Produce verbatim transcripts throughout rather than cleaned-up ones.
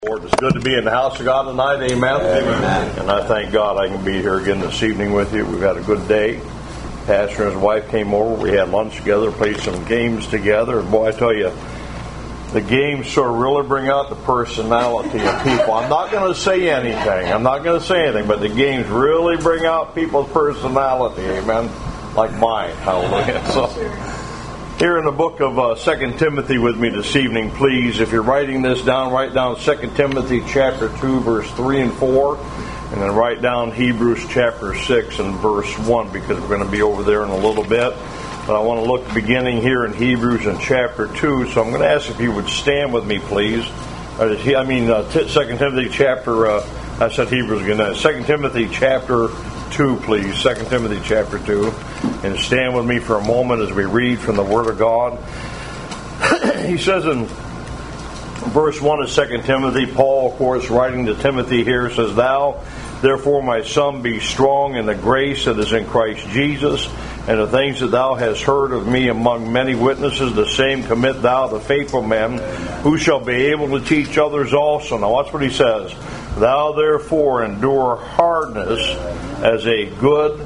Lord, it's good to be in the house of God tonight. Amen. Amen. And I thank God I can be here again this evening with you. We've had a good day. Pastor and his wife came over. We had lunch together, played some games together. And boy, I tell you, the games sort of really bring out the personality of people. I'm not going to say anything. I'm not going to say anything, but the games really bring out people's personality. Amen. Like mine. Hallelujah. So, here in the book of uh, Second Timothy with me this evening, please. If you're writing this down, write down Second Timothy chapter two, verse three and four. And then write down Hebrews chapter six and verse one, because we're going to be over there in a little bit. But I want to look beginning here in Hebrews in chapter two. So I'm going to ask if you would stand with me, please. I mean, uh, Second Timothy chapter, uh, I said Hebrews again. Second Timothy chapter two, please. Second Timothy chapter two. And stand with me for a moment as we read from the Word of God. He says in verse one of Second Timothy, Paul, of course, writing to Timothy here, says, "Thou, therefore, my son, be strong in the grace that is in Christ Jesus, and the things that thou hast heard of me among many witnesses, the same commit thou to faithful men, who shall be able to teach others also." Now watch what he says. "Thou, therefore, endure hardness as a good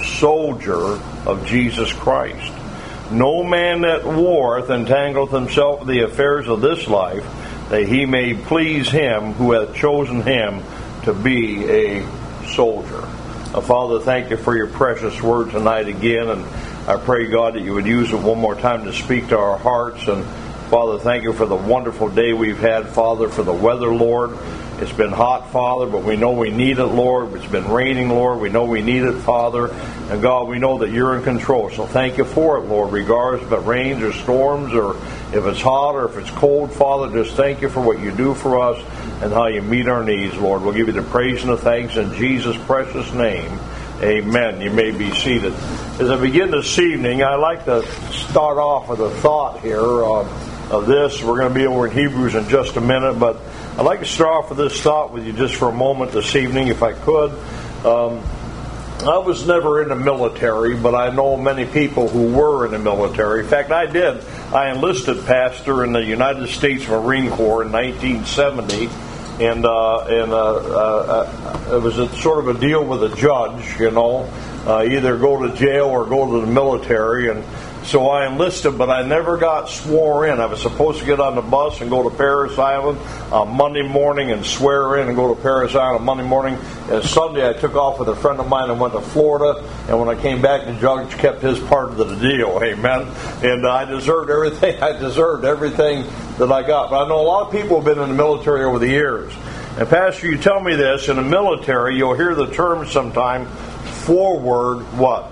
soldier of Jesus Christ. No man that warreth entangleth himself with the affairs of this life, that he may please him who hath chosen him to be a soldier." Now, Father, thank you for your precious word tonight again, and I pray, God, that you would use it one more time to speak to our hearts. And Father, thank you for the wonderful day we've had, Father, for the weather, Lord. It's been hot, Father, but we know we need it, Lord. It's been raining, Lord. We know we need it, Father. And God, we know that you're in control. So thank you for it, Lord, regardless if it rains or storms or if it's hot or if it's cold, Father. Just thank you for what you do for us and how you meet our needs, Lord. We'll give you the praise and the thanks in Jesus' precious name. Amen. You may be seated. As I begin this evening, I like to start off with a thought here uh, of this. We're going to be over in Hebrews in just a minute, but I'd like to start off with this thought with you just for a moment this evening, if I could. Um, I was never in the military, but I know many people who were in the military. In fact, I did. I enlisted, Pastor, in the United States Marine Corps in nineteen seventy, and uh, and uh, uh, it was a, sort of a deal with a judge, you know, uh, either go to jail or go to the military, and so I enlisted, but I never got swore in. I was supposed to get on the bus and go to Parris Island on Monday morning and swear in and go to Parris Island on Monday morning. And Sunday I took off with a friend of mine and went to Florida. And when I came back, the judge kept his part of the deal. Amen. And I deserved everything. I deserved everything that I got. But I know a lot of people have been in the military over the years. And Pastor, you tell me this, in the military, you'll hear the term sometime, forward what?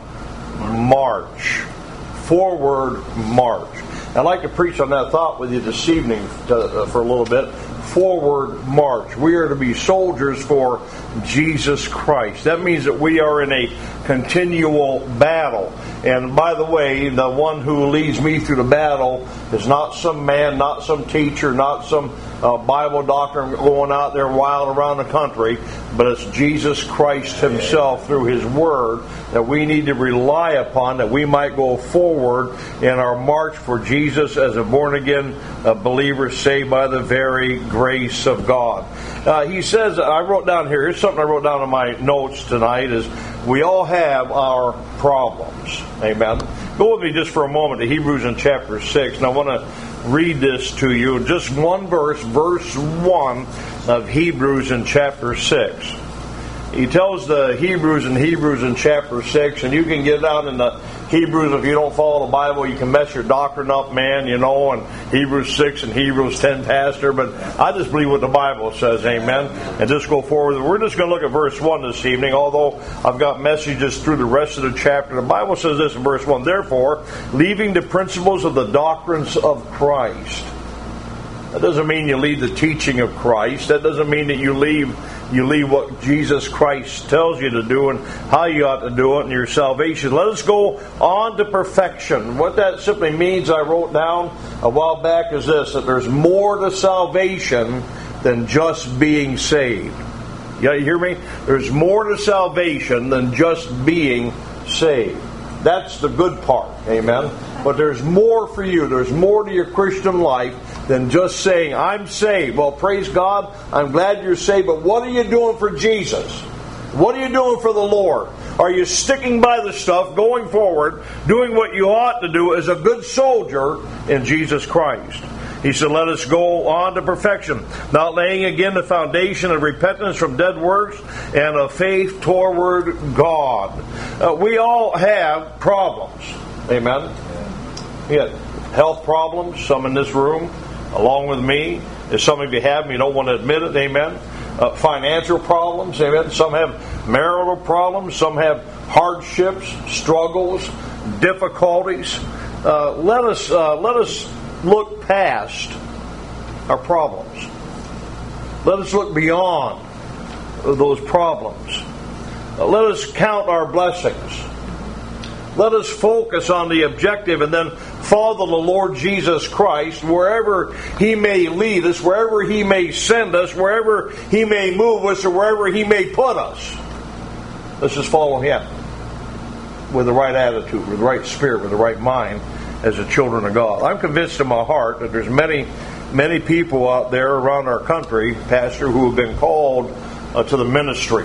March. Forward march. I'd like to preach on that thought with you this evening to, uh, for a little bit. Forward march. We are to be soldiers for Jesus Christ. That means that we are in a continual battle. And by the way, the one who leads me through the battle is not some man, not some teacher, not some uh, Bible doctor going out there wild around the country, but it's Jesus Christ himself through his word that we need to rely upon, that we might go forward in our march for Jesus as a born-again uh, believer saved by the very grace of God. Uh, he says, I wrote down here, here's something I wrote down in my notes tonight, is we all have our problems. Amen. Go with me just for a moment to Hebrews in chapter six, and I want to read this to you. Just one verse, verse one of Hebrews in chapter six. He tells the Hebrews in Hebrews in chapter six, and you can get out in the Hebrews, if you don't follow the Bible, you can mess your doctrine up, man, you know, and Hebrews six and Hebrews ten, Pastor, but I just believe what the Bible says, amen, and just go forward. We're just going to look at verse one this evening, although I've got messages through the rest of the chapter. The Bible says this in verse one, "Therefore, leaving the principles of the doctrines of Christ." That doesn't mean you leave the teaching of Christ. That doesn't mean that you leave you leave what Jesus Christ tells you to do and how you ought to do it in your salvation. Let us go on to perfection. What that simply means, I wrote down a while back, is this, that there's more to salvation than just being saved. You hear me? There's more to salvation than just being saved. That's the good part. Amen. But there's more for you. There's more to your Christian life than just saying, I'm saved. Well, praise God, I'm glad you're saved, but what are you doing for Jesus? What are you doing for the Lord? Are you sticking by the stuff, going forward, doing what you ought to do as a good soldier in Jesus Christ? He said, let us go on to perfection, not laying again the foundation of repentance from dead works and of faith toward God. Uh, we all have problems. Amen? We have health problems, some in this room, along with me. If some of you have them, you don't want to admit it. Amen? Uh, financial problems. Amen? Some have marital problems. Some have hardships, struggles, difficulties. Uh, let us uh, let us look past our problems. Let us look beyond those problems. Uh, let us count our blessings. Let us focus on the objective and then follow the Lord Jesus Christ wherever He may lead us, wherever He may send us, wherever He may move us, or wherever He may put us. Let's just follow Him with the right attitude, with the right spirit, with the right mind as the children of God. I'm convinced in my heart that there's many, many people out there around our country, Pastor, who have been called uh, to the ministry.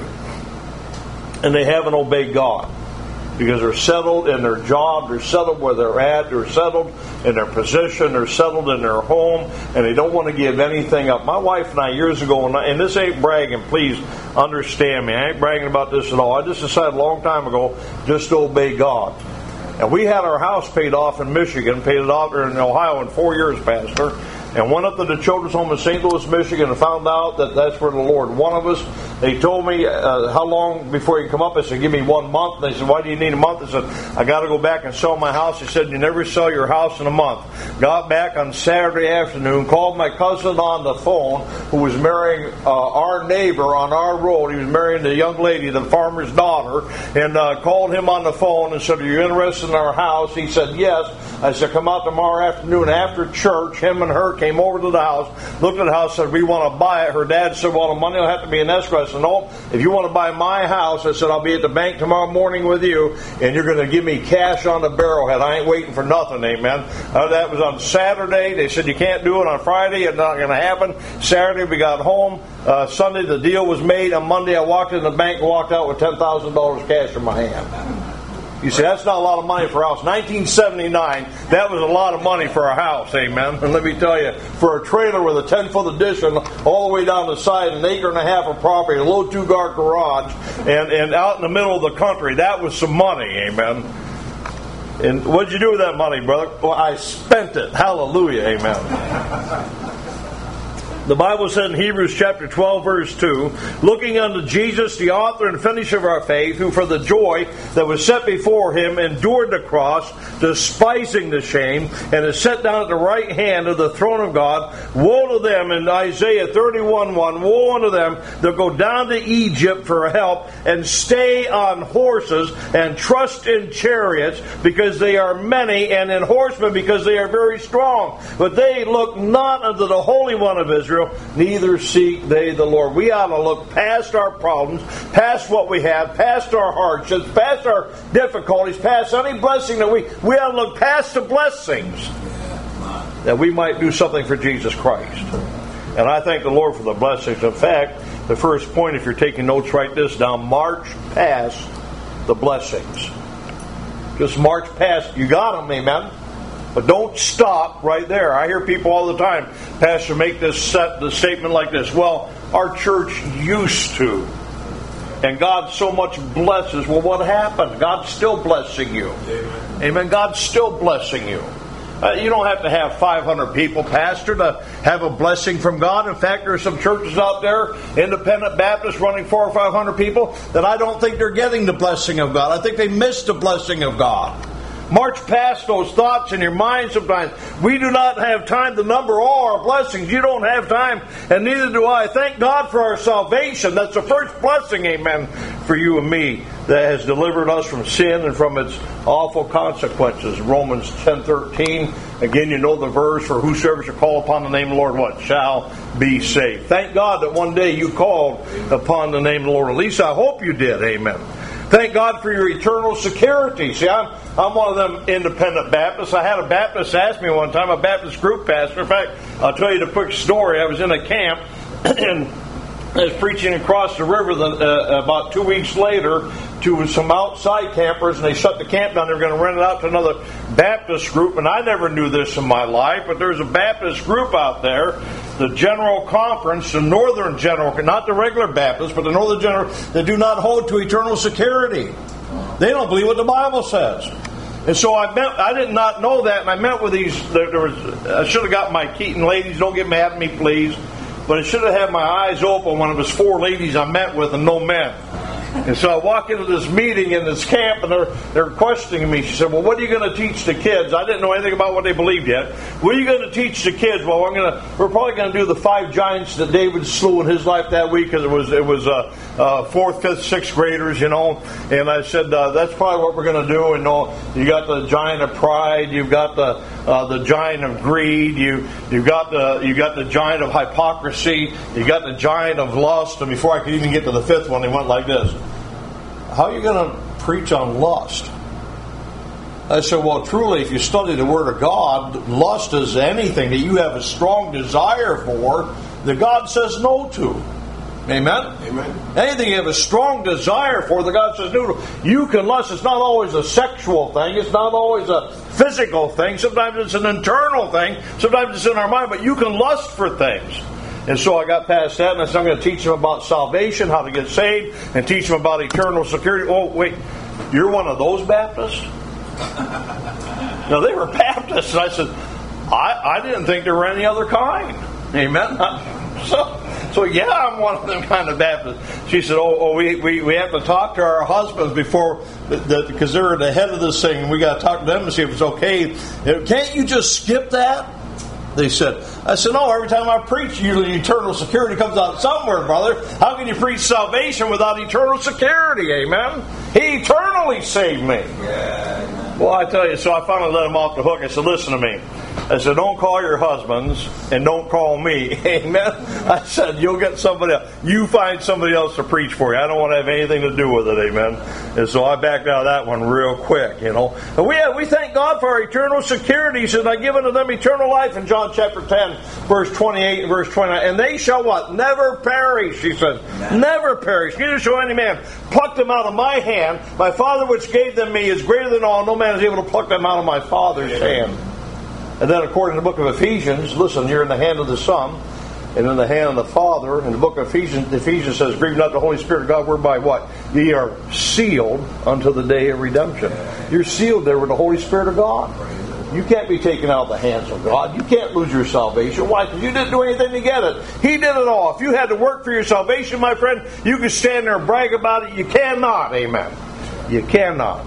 And they haven't obeyed God. Because they're settled in their job, they're settled where they're at, they're settled in their position, they're settled in their home, and they don't want to give anything up. My wife and I, years ago, and, I, and this ain't bragging, please understand me, I ain't bragging about this at all. I just decided a long time ago just to obey God. And we had our house paid off in Michigan, paid it off in Ohio in four years, Pastor, and went up to the children's home in Saint Louis, Michigan, and found out that that's where the Lord wanted us. They told me, uh, how long before you come up? I said, give me one month. And they said, why do you need a month? I said, I got to go back and sell my house. They said, you never sell your house in a month. Got back on Saturday afternoon, called my cousin on the phone, who was marrying uh, our neighbor on our road. He was marrying the young lady, the farmer's daughter, and uh, called him on the phone and said, are you interested in our house? He said, yes. I said, come out tomorrow afternoon after church. Him and her came over to the house, looked at the house, said, we want to buy it. Her dad said, well, the money will have to be in escrow. I said, no, if you want to buy my house, I said, I'll be at the bank tomorrow morning with you, and you're going to give me cash on the barrelhead. I ain't waiting for nothing, amen. Uh, that was on Saturday. They said, you can't do it on Friday. It's not going to happen. Saturday, we got home. Uh, Sunday, the deal was made. On Monday, I walked in the bank and walked out with ten thousand dollars cash in my hand. You see, that's not a lot of money for a house. nineteen seventy-nine, that was a lot of money for a house, amen. And let me tell you, for a trailer with a ten-foot addition all the way down the side, an acre and a half of property, a low two-car garage, and, and out in the middle of the country, that was some money, amen. And what'd you do with that money, brother? Well, I spent it. Hallelujah, amen. The Bible said in Hebrews chapter twelve, verse two, looking unto Jesus, the author and finisher of our faith, who for the joy that was set before him endured the cross, despising the shame, and is set down at the right hand of the throne of God. Woe to them, in Isaiah thirty-one one, woe unto them that go down to Egypt for help, and stay on horses, and trust in chariots, because they are many, and in horsemen, because they are very strong. But they look not unto the Holy One of Israel, neither seek they the Lord. We ought to look past our problems, past what we have, past our hardships, past our difficulties, past any blessing that we, we ought to look past the blessings, that we might do something for Jesus Christ. And I thank the Lord for the blessings. In fact, the first point, if you're taking notes, write this down: march past the blessings. Just march past. You got them, amen. But don't stop right there. I hear people all the time, Pastor, make this set, the statement like this: well, our church used to, and God so much blesses. Well, what happened? God's still blessing you. Amen. Amen. God's still blessing you. Uh, you don't have to have five hundred people, Pastor, to have a blessing from God. In fact, there are some churches out there, independent Baptists, running four or five hundred people, that I don't think they're getting the blessing of God. I think they missed the blessing of God. March past those thoughts in your mind sometimes. We do not have time to number all our blessings. You don't have time, and neither do I. Thank God for our salvation. That's the first blessing, amen, for you and me, that has delivered us from sin and from its awful consequences. Romans ten thirteen. Again, you know the verse, for whosoever shall call upon the name of the Lord, what? Shall be saved. Thank God that one day you called upon the name of the Lord. At least I hope you did, amen. Thank God for your eternal security. See, I'm I'm one of them independent Baptists. I had a Baptist ask me one time, a Baptist group pastor. In fact, I'll tell you the quick story. I was in a camp and I was preaching across the river the, uh, about two weeks later to some outside campers, and they shut the camp down. They were going to rent it out to another Baptist group, and I never knew this in my life, but there's a Baptist group out there, the General Conference, the Northern General, not the regular Baptists, but the Northern General, that do not hold to eternal security. They don't believe what the Bible says. And so I met, I did not know that, and I met with these, there, there was, I should have got my Keaton ladies, don't get mad at me, please. But I should have had my eyes open when it was four ladies I met with and no men. And so I walk into this meeting in this camp, and they're they're questioning me. She said, "Well, what are you going to teach the kids?" I didn't know anything about what they believed yet. What are you going to teach the kids? Well, I'm going to. We're probably going to do the five giants that David slew in his life that week, because it was it was uh, uh, fourth, fifth, sixth graders, you know. And I said uh, that's probably what we're going to do. And uh, you got the giant of pride, you've got the uh, the giant of greed, you you got the you got the giant of hypocrisy, you got the giant of lust. And before I could even get to the fifth one, they went like this. How are you going to preach on lust? I said, well, truly, if you study the Word of God, lust is anything that you have a strong desire for that God says no to. Amen? Amen. Anything you have a strong desire for that God says no to. You can lust. It's not always a sexual thing. It's not always a physical thing. Sometimes it's an internal thing. Sometimes it's in our mind. But you can lust for things. And so I got past that, and I said, I'm going to teach them about salvation, how to get saved, and teach them about eternal security. Oh, wait, you're one of those Baptists? No, they were Baptists. And I said, I, I didn't think there were any other kind. Amen? So, so yeah, I'm one of them kind of Baptists. She said, oh, oh we, we, we have to talk to our husbands before, because they're at the head of this thing, and we got to talk to them to see if it's okay. Can't you just skip that? They said, I said, no, every time I preach, usually eternal security comes out somewhere, brother. How can you preach salvation without eternal security? Amen? He eternally saved me. Yeah. Well, I tell you, so I finally let him off the hook. I said, listen to me. I said, don't call your husbands and don't call me. Amen? I said, you'll get somebody else. You find somebody else to preach for you. I don't want to have anything to do with it. Amen? And so I backed out of that one real quick, you know. And we, we thank God for our eternal security. He said, I give unto them eternal life in John chapter ten, verse twenty-eight and verse twenty-nine. And they shall what? Never perish, he says. Never, Never perish. Neither shall any man pluck them out of my hand. My Father which gave them me is greater than all. No man is able to pluck them out of my Father's hand. And then according to the book of Ephesians, listen, you're in the hand of the Son and in the hand of the Father. In the book of Ephesians, Ephesians says, grieve not the Holy Spirit of God, whereby what? Ye are sealed unto the day of redemption. You're sealed there with the Holy Spirit of God. You can't be taken out of the hands of God. You can't lose your salvation. Why? Because you didn't do anything to get it. He did it all. If you had to work for your salvation, my friend, you can stand there and brag about it. You cannot. Amen. You cannot.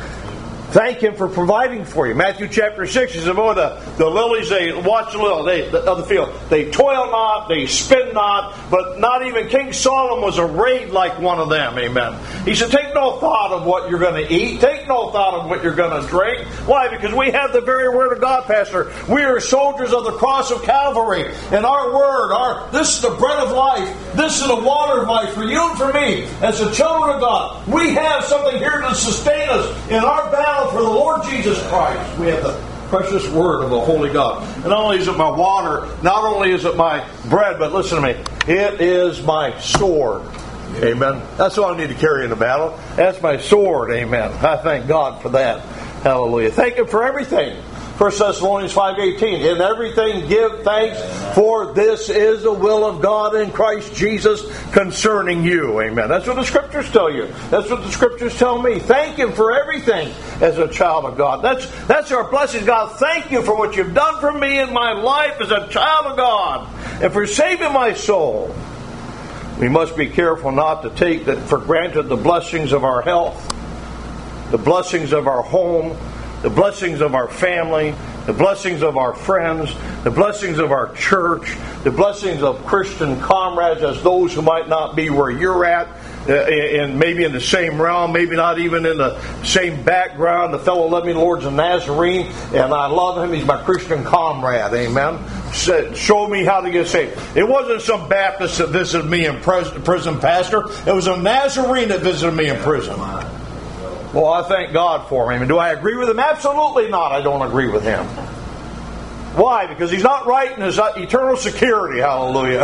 Thank Him for providing for you. Matthew chapter six, He said, oh, the, the lilies, they watch the lily they, the, of the field. They toil not, they spin not, but not even King Solomon was arrayed like one of them. Amen. He said, take no thought of what you're going to eat. Take no thought of what you're going to drink. Why? Because we have the very Word of God, Pastor. We are soldiers of the cross of Calvary. And our Word, our this is the bread of life. This is the water of life for you and for me as the children of God. We have something here to sustain us in our battle for the Lord Jesus Christ. We have the precious Word of the Holy God. And not only is it my water, not only is it my bread, but listen to me, it is my sword. Amen. That's what I need to carry in the battle. That's my sword. Amen. I thank God for that. Hallelujah. Thank Him for everything. First Thessalonians five eighteen. In everything give thanks, for this is the will of God in Christ Jesus concerning you. Amen. That's what the Scriptures tell you. That's what the Scriptures tell me. Thank Him for everything as a child of God. That's that's our blessing. God, thank you for what you've done for me in my life as a child of God and for saving my soul. We must be careful not to take that for granted the blessings of our health, the blessings of our home, the blessings of our family, the blessings of our friends, the blessings of our church, the blessings of Christian comrades as those who might not be where you're at. and maybe in the same realm, maybe not even in the same background. The fellow loved me, the Lord's a Nazarene, and I love him. He's my Christian comrade. Amen. Said, show me how to get saved. It wasn't some Baptist that visited me in prison, Pastor. It was a Nazarene that visited me in prison. Well, I thank God for him. And do I agree with him? Absolutely not. I don't agree with him. Why? Because he's not right in his eternal security. Hallelujah.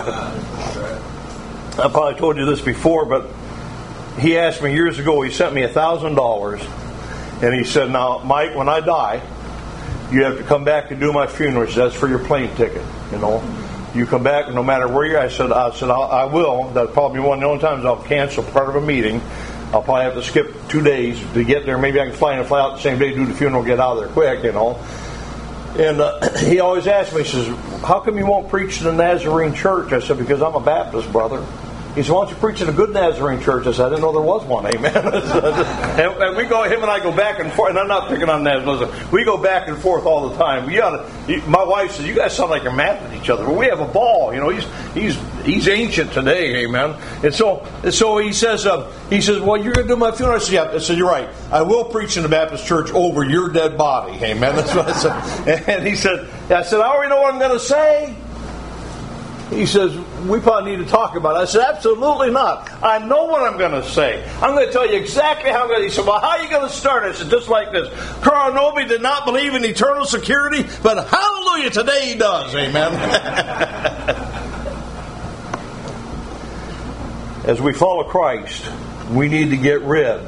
I probably told you this before, but he asked me years ago, he sent me a thousand dollars, and he said, now, Mike, when I die, you have to come back and do my funeral. That's for your plane ticket, you know. You come back no matter where you're at. I said, I said, I'll, I will. That'll probably be one of the only times I'll cancel part of a meeting. I'll probably have to skip two days to get there. Maybe I can fly in and fly out the same day, do the funeral, get out of there quick, you know. And uh, he always asked me, he says, how come you won't preach in the Nazarene church? I said, because I'm a Baptist, brother. He said, why don't you preach in a good Nazarene church? I said, I didn't know there was one. Amen. and, and we go, him and I go back and forth. And I'm not picking on Nazarene. We go back and forth all the time. We ought to, my wife says, you guys sound like you're mad at each other. Well, we have a ball. You know, he's he's he's ancient today. Amen. And so and so he says, uh, he says, well, you're going to do my funeral. I said, yeah. I said, you're right. I will preach in the Baptist church over your dead body. Amen. That's what I said. And he said, I said, I already know what I'm going to say. He says, we probably need to talk about it. I said, absolutely not. I know what I'm going to say. I'm going to tell you exactly how I'm going to. He said, well, how are you going to start? I said, just like this. Carl Noby did not believe in eternal security, but hallelujah, today he does. Amen. As we follow Christ, we need to get rid.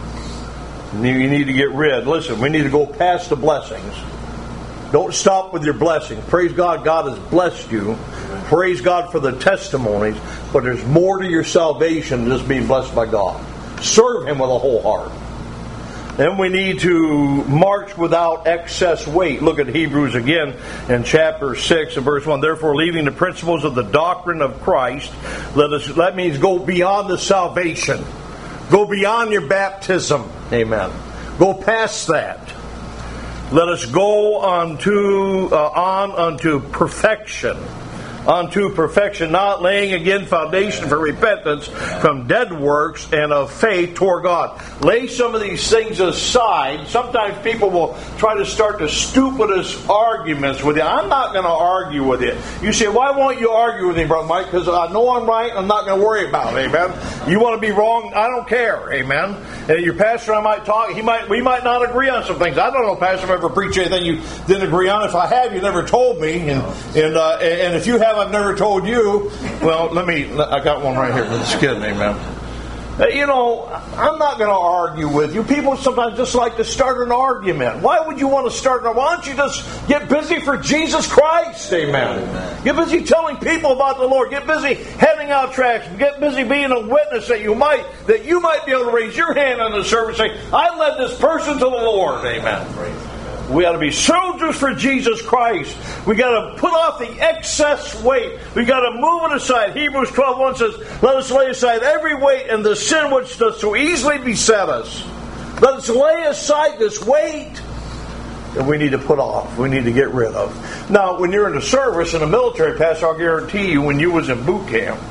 You need to get rid. Listen, we need to go past the blessings. Don't stop with your blessings. Praise God, God has blessed you. Praise God for the testimonies. But there's more to your salvation than just being blessed by God. Serve Him with a whole heart. Then we need to march without excess weight. Look at Hebrews again in chapter six and verse one. Therefore, leaving the principles of the doctrine of Christ, let us. That means go beyond the salvation. Go beyond your baptism. Amen. Go past that. Let us go unto, uh, on unto perfection. Unto perfection, not laying again foundation for repentance from dead works and of faith toward God. Lay some of these things aside. Sometimes people will try to start the stupidest arguments with you. I'm not going to argue with you. You say, why won't you argue with me, Brother Mike? Because I know I'm right. I'm not going to worry about it. Amen. You want to be wrong? I don't care. Amen. And your pastor, I might talk. He might. We might not agree on some things. I don't know, Pastor, if I ever preached anything you didn't agree on. If I have, you never told me. And and uh, and if you have, I've never told you. Well, let me. I got one right here for this kid. Amen. Uh, you know, I'm not going to argue with you. People sometimes just like to start an argument. Why would you want to start an? Why don't you just get busy for Jesus Christ? Amen. Amen. Get busy telling people about the Lord. Get busy handing out tracts. Get busy being a witness that you might that you might be able to raise your hand on the service and say, "I led this person to the Lord." Amen. We ought to be soldiers for Jesus Christ. We got to put off the excess weight. We got to move it aside. Hebrews twelve one says, let us lay aside every weight and the sin which does so easily beset us. Let us lay aside this weight that we need to put off. We need to get rid of. Now, when you're in the service, in the military, Pastor, I'll guarantee you, when you was in boot camp,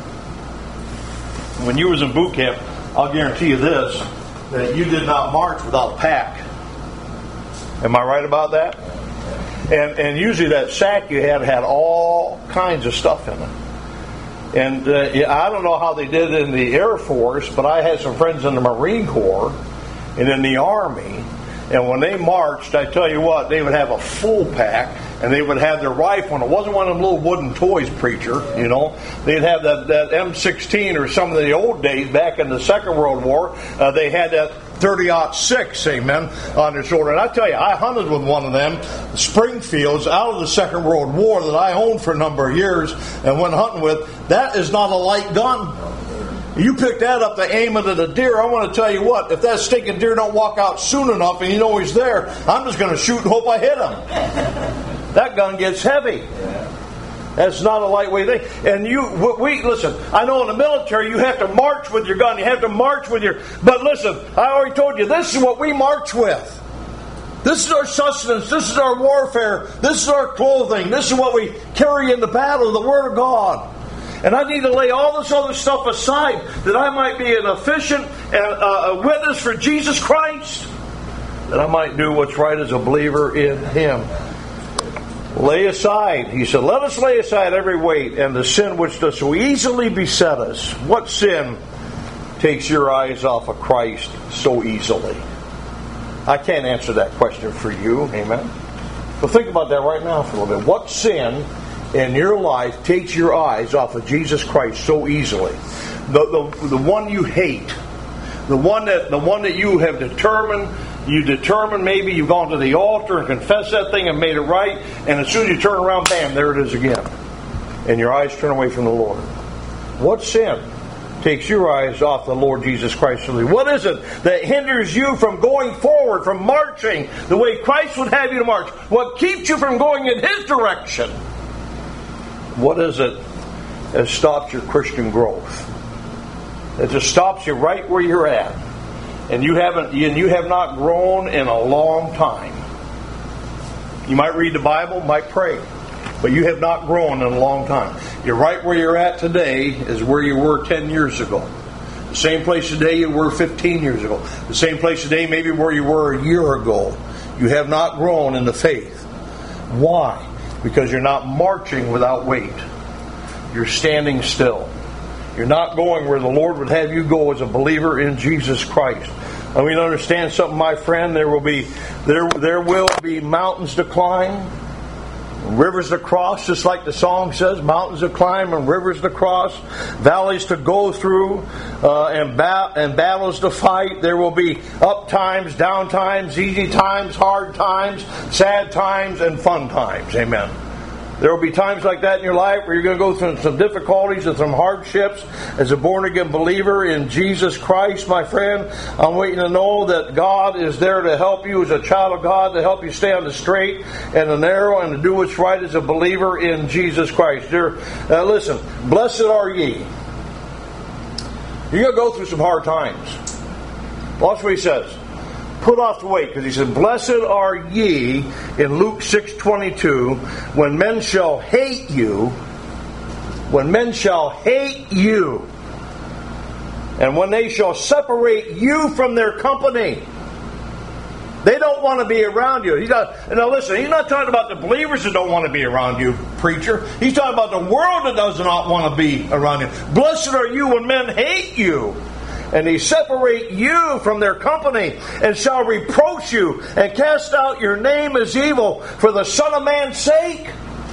when you was in boot camp, I'll guarantee you this, that you did not march without a pack. Am I right about that? And and usually that sack you had had all kinds of stuff in it. And uh, yeah, I don't know how they did it in the Air Force, but I had some friends in the Marine Corps and in the Army. And when they marched, I tell you what, they would have a full pack, and they would have their rifle. And it wasn't one of them little wooden toys, preacher, you know. They'd have that, that M sixteen or some of the old days back in the Second World War. Uh, they had that thirty aught six, amen, on their shoulder. And I tell you, I hunted with one of them, Springfields, out of the Second World War that I owned for a number of years and went hunting with. That is not a light gun. You pick that up to aim it at a deer, I want to tell you what, if that stinking deer don't walk out soon enough and you know he's there, I'm just going to shoot and hope I hit him. That gun gets heavy. That's not a lightweight thing. And you, we, listen, I know in the military you have to march with your gun. You have to march with your, but listen, I already told you, this is what we march with. This is our sustenance. This is our warfare. This is our clothing. This is what we carry in the battle, the Word of God. And I need to lay all this other stuff aside that I might be an efficient uh, a witness for Jesus Christ. That I might do what's right as a believer in Him. Lay aside, he said, let us lay aside every weight and the sin which does so easily beset us. What sin takes your eyes off of Christ so easily? I can't answer that question for you. Amen. But think about that right now for a little bit. What sin in your life takes your eyes off of Jesus Christ so easily? The, the, the one you hate. The one that the one that you have determined, you determined maybe you've gone to the altar and confessed that thing and made it right, and as soon as you turn around, bam, there it is again. And your eyes turn away from the Lord. What sin takes your eyes off the Lord Jesus Christ? What is it that hinders you from going forward, from marching the way Christ would have you to march? What keeps you from going in His direction? What is it that stops your Christian growth? It just stops you right where you're at. And you haven't and you have not grown in a long time. You might read the Bible, might pray, but you have not grown in a long time. You're right where you're at today is where you were ten years ago. The same place today you were fifteen years ago. The same place today maybe where you were a year ago. You have not grown in the faith. Why? Because you're not marching without weight. You're standing still. You're not going where the Lord would have you go as a believer in Jesus Christ. I mean, understand something, my friend. There will be there there will be mountains to climb, rivers to cross, just like the song says. Mountains to climb and rivers to cross, valleys to go through, uh, and ba- and battles to fight. There will be up times, down times, easy times, hard times, sad times, and fun times. Amen. There will be times like that in your life where you're going to go through some difficulties and some hardships as a born-again believer in Jesus Christ, my friend. I'm waiting to know that God is there to help you as a child of God, to help you stay on the straight and the narrow and to do what's right as a believer in Jesus Christ. Dear, uh, listen, blessed are ye. You're going to go through some hard times. Watch what he says. Put off the weight, because he said, blessed are ye, in Luke six twenty-two, when men shall hate you, when men shall hate you, and when they shall separate you from their company. They don't want to be around you. He's not, now listen, he's not talking about the believers that don't want to be around you, preacher. He's talking about the world that does not want to be around you. Blessed are you when men hate you, and they separate you from their company, and shall reproach you, and cast out your name as evil for the Son of Man's sake.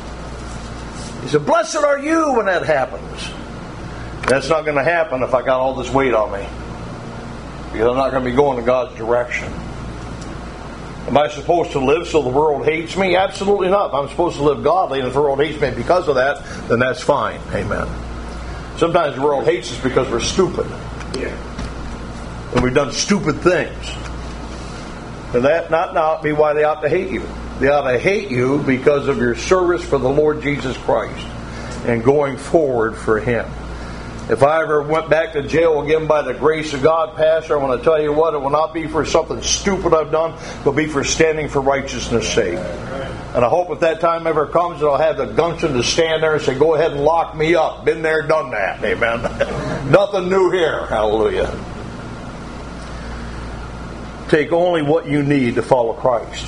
He said, blessed are you when that happens. That's not going to happen if I got all this weight on me, because I'm not going to be going in God's direction. Am I supposed to live so the world hates me? Absolutely not. If I'm supposed to live godly and if the world hates me because of that, then that's fine. Amen. Sometimes the world hates us because we're stupid. Yeah. And we've done stupid things. And that not, not be why they ought to hate you. They ought to hate you because of your service for the Lord Jesus Christ and going forward for Him. If I ever went back to jail again by the grace of God, Pastor, I want to tell you what, it will not be for something stupid I've done, it will be for standing for righteousness' sake. And I hope if that time ever comes that I'll have the gumption to stand there and say, go ahead and lock me up. Been there, done that. Amen. Nothing new here. Hallelujah. Take only what you need to follow Christ.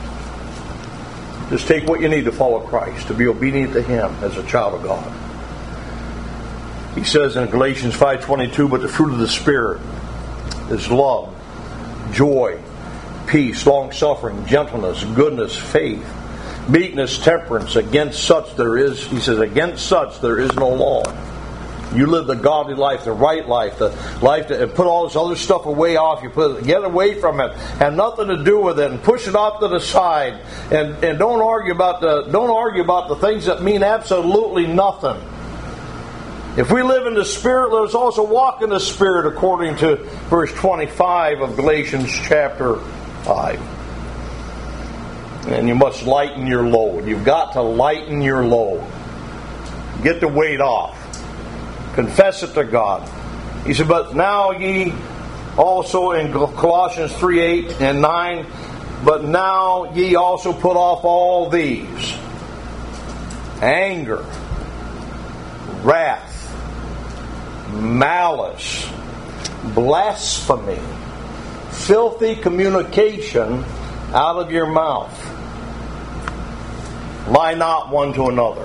Just take what you need to follow Christ, to be obedient to Him as a child of God. He says in Galatians five twenty-two, but the fruit of the Spirit is love, joy, peace, long-suffering, gentleness, goodness, faith, meekness, temperance. Against such there is, he says, against such there is no law. You live the godly life, the right life, the life that, and put all this other stuff away off. You put get away from it, have nothing to do with it, and push it off to the side. And and don't argue about the don't argue about the things that mean absolutely nothing. If we live in the Spirit, let us also walk in the Spirit, according to verse twenty-five of Galatians chapter five. And you must lighten your load. You've got to lighten your load. Get the weight off. Confess it to God. He said, but now ye also, in Colossians three eight and nine, but now ye also put off all these: anger, wrath, malice, blasphemy, filthy communication out of your mouth. Lie not one to another,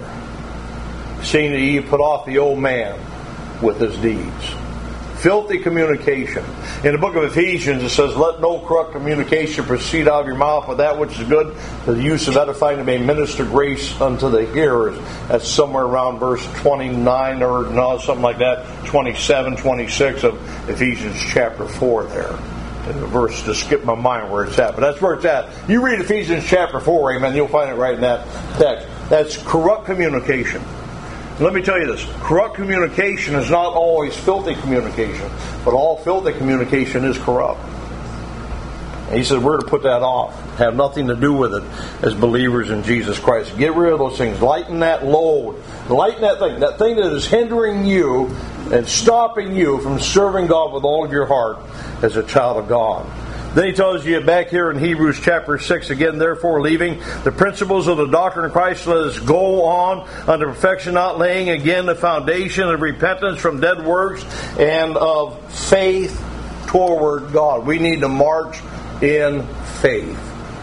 seeing that ye put off the old man with his deeds. Filthy communication. In the book of Ephesians it says, let no corrupt communication proceed out of your mouth, but that which is good for the use of edifying, and may minister grace unto the hearers. That's somewhere around verse twenty-nine or no, something like that, twenty-seven, twenty-six of Ephesians chapter four there. And the verse just skipped my mind where it's at, but that's where it's at. You read Ephesians chapter four, amen, you'll find it right in that text. That's corrupt communication. Let me tell you this. Corrupt communication is not always filthy communication, but all filthy communication is corrupt. And he says we're to put that off. Have nothing to do with it as believers in Jesus Christ. Get rid of those things. Lighten that load. Lighten that thing. That thing that is hindering you and stopping you from serving God with all of your heart as a child of God. Then he tells you back here in Hebrews chapter six, again, therefore, leaving the principles of the doctrine of Christ, let us go on unto perfection, not laying again the foundation of repentance from dead works and of faith toward God. We need to march in faith.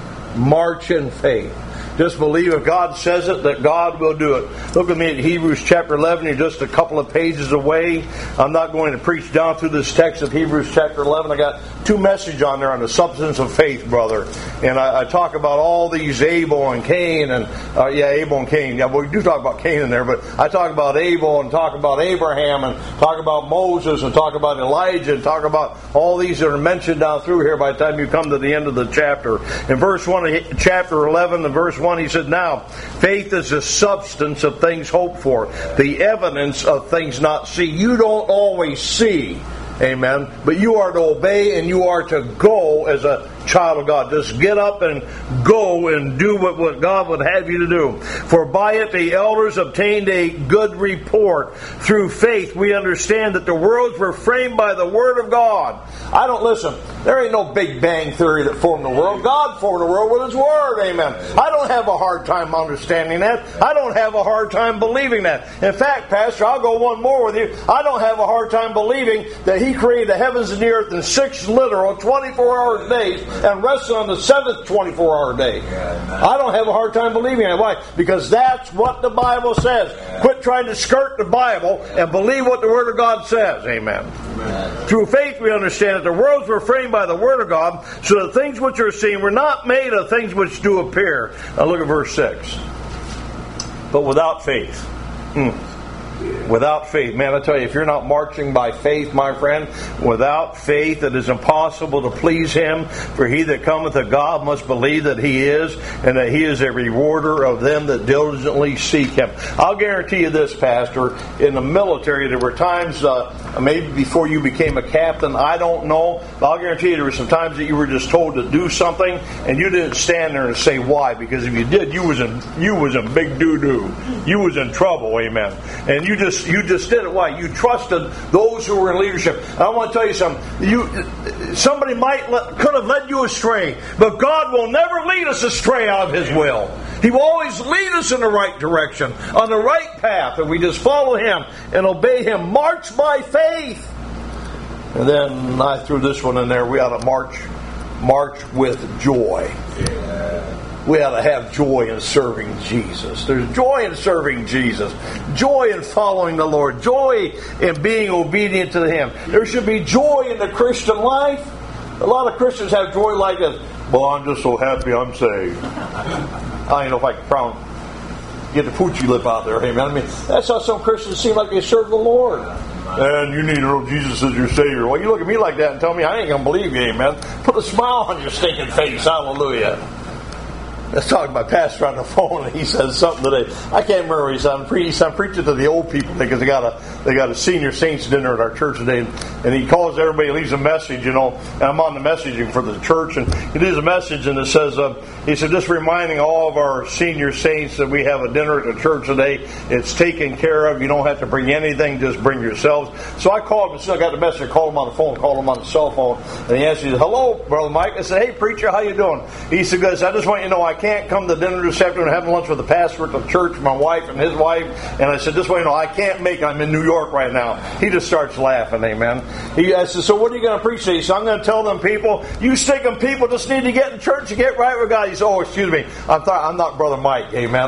March in faith. Just believe if God says it, that God will do it. Look with me at Hebrews chapter eleven. You're just a couple of pages away. I'm not going to preach down through this text of Hebrews chapter eleven. I got two messages on there on the substance of faith, brother. And I, I talk about all these Abel and Cain. and uh, Yeah, Abel and Cain. Yeah, well, we do talk about Cain in there, but I talk about Abel and talk about Abraham and talk about Moses and talk about Elijah and talk about all these that are mentioned down through here by the time you come to the end of the chapter. In verse one of chapter eleven, and verse one, he said, now, faith is the substance of things hoped for, the evidence of things not seen. You don't always see, amen, but you are to obey and you are to go as a child of God. Just get up and go and do what, what God would have you to do. For by it the elders obtained a good report. Through faith we understand that the worlds were framed by the Word of God. I don't listen. There ain't no Big Bang Theory that formed the world. God formed the world with His Word. Amen. I don't have a hard time understanding that. I don't have a hard time believing that. In fact, Pastor, I'll go one more with you. I don't have a hard time believing that He created the heavens and the earth in six literal twenty-four hour days and rested on the seventh twenty-four hour day. I don't have a hard time believing that. Why? Because that's what the Bible says. Quit trying to skirt the Bible and believe what the Word of God says. Amen. Amen. Through faith we understand that the worlds were framed by the Word of God, so that things which are seen were not made of things which do appear. Now look at verse six. But without faith. Hmm. Without faith, man, I tell you, if you're not marching by faith, my friend, without faith it is impossible to please Him. For he that cometh to God must believe that He is, and that He is a rewarder of them that diligently seek Him. I'll guarantee you this, Pastor. In the military, there were times, uh, maybe before you became a captain, I don't know, but I'll guarantee you there were some times that you were just told to do something, and you didn't stand there and say why, because if you did, you was in you was in big doo-doo. You was in trouble, amen. And you just You just did it. Why? You trusted those who were in leadership. I want to tell you something. You, somebody might let, could have led you astray, but God will never lead us astray out of His will. He will always lead us in the right direction, on the right path, and we just follow Him and obey Him. March by faith. And then I threw this one in there. We ought to march, march with joy. Yeah. We ought to have joy in serving Jesus. There's joy in serving Jesus. Joy in following the Lord. Joy in being obedient to Him. There should be joy in the Christian life. A lot of Christians have joy like this. Well, I'm just so happy I'm saved. I don't know if I can proud, get the poochie lip out there. Amen. I mean, that's how some Christians seem like they serve the Lord. And you need to know Jesus as your Savior. Well, you look at me like that and tell me I ain't going to believe you, amen. Put a smile on your stinking face. Hallelujah. Let's talk about Pastor on the phone, and he says something today. I can't remember what he said. I'm, pre- he said, I'm preaching to the old people because they got a they got a senior saints dinner at our church today, and, and he calls everybody, leaves a message, you know. And I'm on the messaging for the church, and he leaves a message, and it says, uh, he said, just reminding all of our senior saints that we have a dinner at the church today. It's taken care of. You don't have to bring anything; just bring yourselves. So I called him. So I got the message. I called him on the phone. Called him on the cell phone, and he answered, "Hello, Brother Mike." I said, "Hey, preacher, how you doing?" He said, "Guys, I just want you to know I can't come to dinner this afternoon and have lunch with the pastor at the church, my wife and his wife. And I said, this way, you know, I can't make it. I'm in New York right now. He just starts laughing, amen. He, I said, so what are you going to preach today? He said, I'm going to tell them people, you stinking people just need to get in church and get right with God. He said, oh, excuse me. I'm, th- I'm not Brother Mike, amen.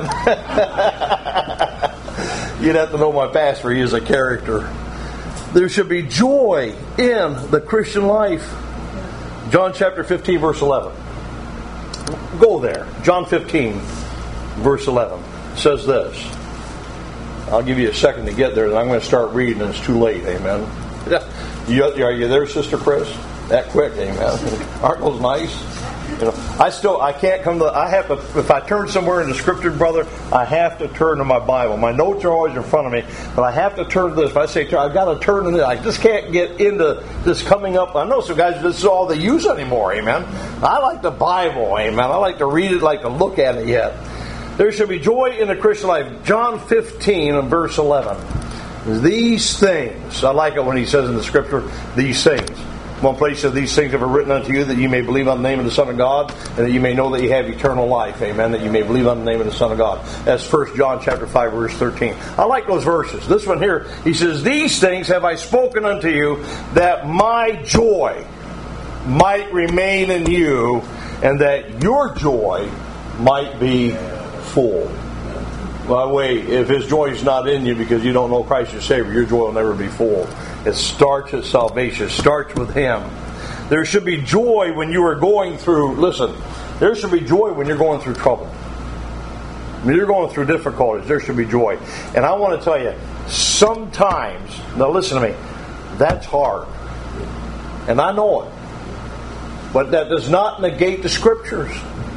You'd have to know my pastor. He is a character. There should be joy in the Christian life. John chapter fifteen, verse eleven. Go there. John fifteen, verse eleven says this. I'll give you a second to get there, and I'm going to start reading, and it's too late. Amen. You, are you there, Sister Chris? That quick, amen. Aren't those nice? You know, I still I can't come to. I have to. If I turn somewhere in the Scripture, brother, I have to turn to my Bible. My notes are always in front of me, but I have to turn to this. If I say I've got to turn to this, I just can't get into this coming up. I know some guys. This is all they use anymore. Amen. I like the Bible. Amen. I like to read it. Like to look at it yet. There should be joy in the Christian life. John fifteen and verse eleven. These things. I like it when he says in the Scripture, these things. One place says, these things have been written unto you that you may believe on the name of the Son of God, and that you may know that you have eternal life. Amen. That you may believe on the name of the Son of God. That's First John chapter five, verse thirteen. I like those verses. This one here, he says, these things have I spoken unto you, that my joy might remain in you, and that your joy might be full. By the way, if his joy is not in you because you don't know Christ your Savior, your joy will never be full. It starts at salvation. It starts with Him. There should be joy when you are going through, listen, there should be joy when you're going through trouble. When you're going through difficulties, there should be joy. And I want to tell you, sometimes, now listen to me, that's hard. And I know it. But that does not negate the Scriptures.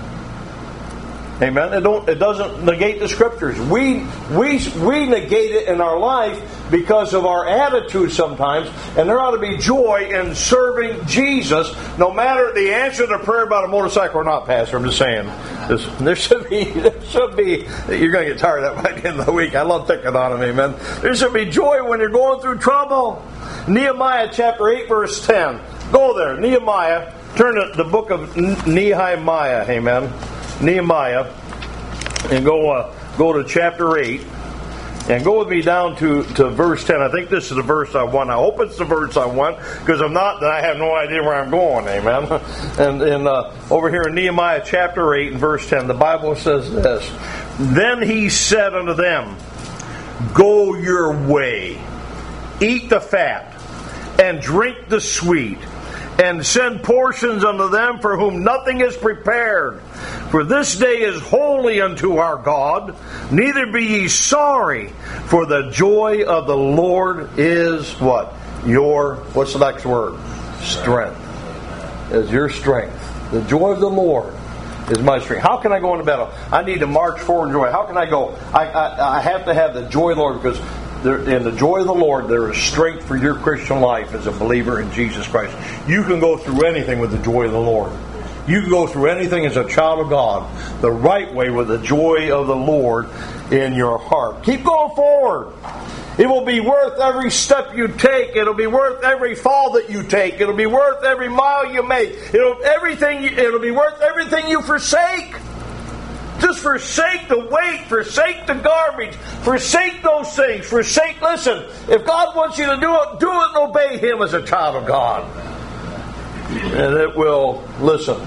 Amen. It don't. It doesn't negate the Scriptures. We we we negate it in our life because of our attitude sometimes, and there ought to be joy in serving Jesus, no matter the answer to prayer about a motorcycle or not, Pastor. I'm just saying, There's, there should be there should be. You're going to get tired of that by the end of the week. I love thinking on him. Amen. There should be joy when you're going through trouble. Nehemiah chapter eight, verse ten. Go there, Nehemiah. Turn to the book of Nehemiah. Amen. Nehemiah, and go uh, go to chapter eight, and go with me down to, to verse ten. I think this is the verse I want. I hope it's the verse I want, because if not, then I have no idea where I'm going. Amen. And, and uh, over here in Nehemiah chapter eight and verse ten, the Bible says this: Then he said unto them, Go your way, eat the fat, and drink the sweet, and send portions unto them for whom nothing is prepared. For this day is holy unto our God. Neither be ye sorry, for the joy of the Lord is what? Your, what's the next word? Strength. Is your strength. The joy of the Lord is my strength. How can I go into battle? I need to march forward in joy. How can I go? I, I, I have to have the joy of the Lord, because there, in the joy of the Lord, there is strength for your Christian life as a believer in Jesus Christ. You can go through anything with the joy of the Lord. You can go through anything as a child of God the right way with the joy of the Lord in your heart. Keep going forward. It will be worth every step you take. It'll be worth every fall that you take. It'll be worth every mile you make. It'll everything. It'll be worth everything you forsake. Just forsake the weight, forsake the garbage, forsake those things, forsake, listen, if God wants you to do it, do it and obey Him as a child of God. And it will, listen,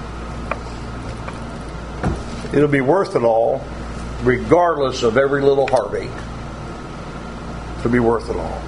it'll be worth it all, regardless of every little heartache. It'll be worth it all.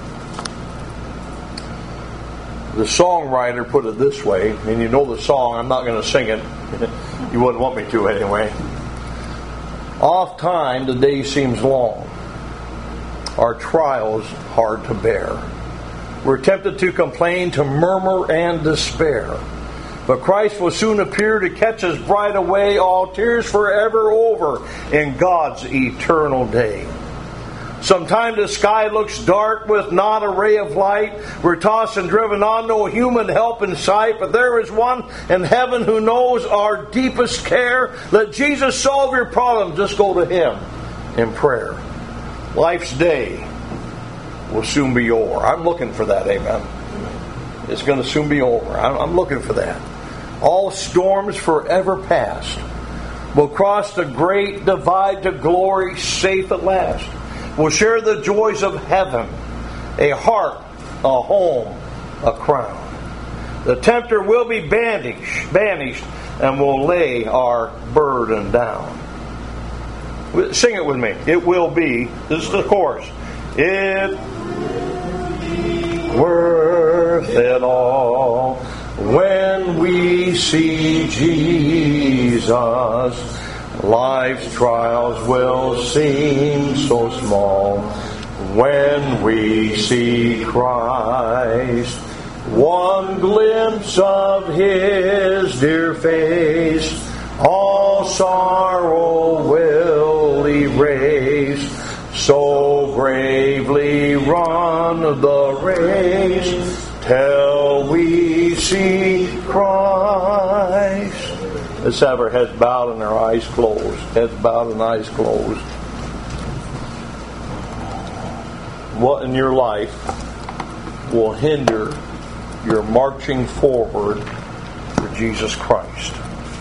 The songwriter put it this way, and you know the song, I'm not going to sing it. You wouldn't want me to anyway. Oft time the day seems long, our trials hard to bear. We're tempted to complain, to murmur and despair. But Christ will soon appear to catch us bright away, all tears forever over in God's eternal day. Sometimes the sky looks dark with not a ray of light. We're tossed and driven on, no human help in sight. But there is one in heaven who knows our deepest care. Let Jesus solve your problem. Just go to Him in prayer. Life's day will soon be over. I'm looking for that, amen. It's going to soon be over. I'm looking for that. All storms forever past. We'll cross the great divide to glory safe at last. We'll share the joys of heaven, a heart, a home, a crown. The tempter will be banished, banished, and we'll lay our burden down. Sing it with me. It will be, this is the chorus, it worth it all when we see Jesus. Life's trials will seem so small when we see Christ. One glimpse of His dear face, all sorrow will erase. So bravely run the race till we see Christ. Let's have our heads bowed and our eyes closed. Heads bowed and eyes closed. What in your life will hinder your marching forward for Jesus Christ?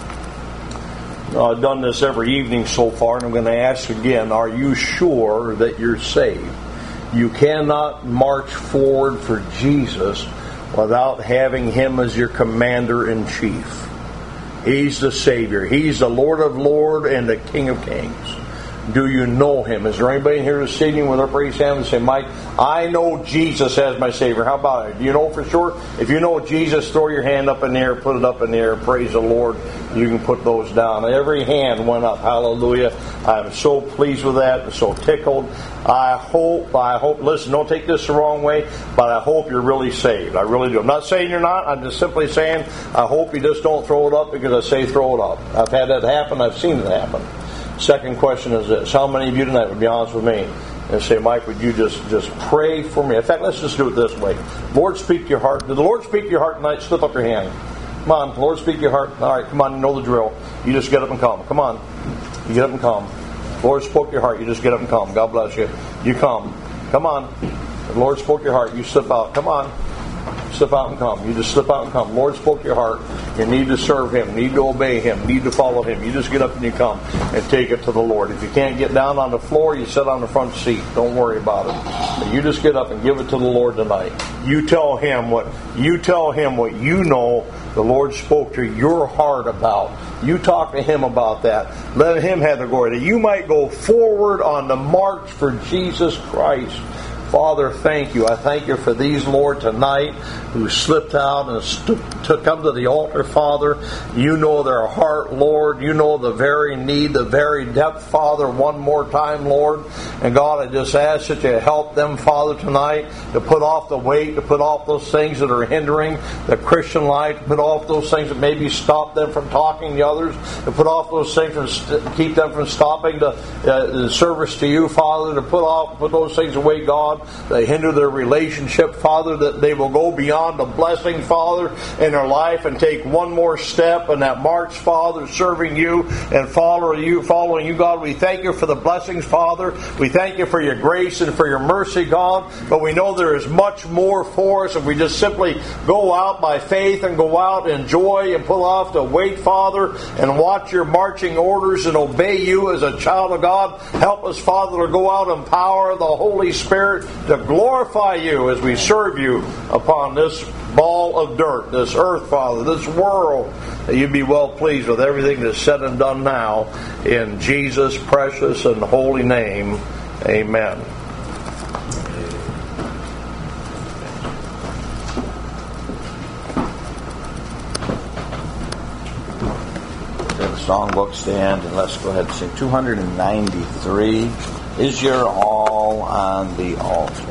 Now, I've done this every evening so far, and I'm going to ask again, are you sure that you're saved? You cannot march forward for Jesus without having Him as your commander-in-chief. He's the Savior. He's the Lord of Lords and the King of Kings. Do you know Him? Is there anybody in here this evening with their praise hand and say, Mike, I know Jesus as my Savior. How about it? Do you know for sure? If you know Jesus, throw your hand up in the air, put it up in the air, praise the Lord. You can put those down. Every hand went up. Hallelujah. I'm so pleased with that. I'm so tickled. I hope, I hope, listen, don't take this the wrong way, but I hope you're really saved. I really do. I'm not saying you're not. I'm just simply saying I hope you just don't throw it up because I say throw it up. I've had that happen. I've seen it happen. Second question is this. How many of you tonight would be honest with me and say, Mike, would you just, just pray for me? In fact, let's just do it this way. Lord, speak to your heart. Did the Lord speak to your heart tonight? Slip up your hand. Come on. Lord, speak to your heart. All right, come on. You know the drill. You just get up and come. Come on. You get up and come. Lord spoke to your heart. You just get up and come. God bless you. You come. Come on. The Lord spoke to your heart. You slip out. Come on. Slip out and come. You just slip out and come. Lord spoke to your heart. You need to serve Him. Need to obey Him. Need to follow Him. You just get up and you come and take it to the Lord. If you can't get down on the floor, you sit on the front seat. Don't worry about it. But you just get up and give it to the Lord tonight. You tell Him what you tell Him what you know the Lord spoke to your heart about. You talk to Him about that. Let Him have the glory. That you might go forward on the march for Jesus Christ. Father, thank you. I thank you for these, Lord, tonight who slipped out and st- to come to the altar, Father. You know their heart, Lord. You know the very need, the very depth, Father, one more time, Lord. And God, I just ask that you help them, Father, tonight to put off the weight, to put off those things that are hindering the Christian life, to put off those things that maybe stop them from talking to others, to put off those things that st- keep them from stopping the, uh, the service to you, Father, to put off, put those things away, God. They hinder their relationship, Father, that they will go beyond the blessing, Father, in their life and take one more step in that march, Father, serving you and following you, following you, God. We thank you for the blessings, Father. We thank you for your grace and for your mercy, God. But we know there is much more for us if we just simply go out by faith and go out and enjoy and pull off the weight, Father, and watch your marching orders and obey you as a child of God. Help us, Father, to go out in power of the Holy Spirit to glorify you as we serve you upon this ball of dirt, this earth, Father, this world, that you be well pleased with everything that's said and done now. In Jesus' precious and holy name, amen. The songbook stand, and let's go ahead and sing two ninety-three. Is your all on the altar?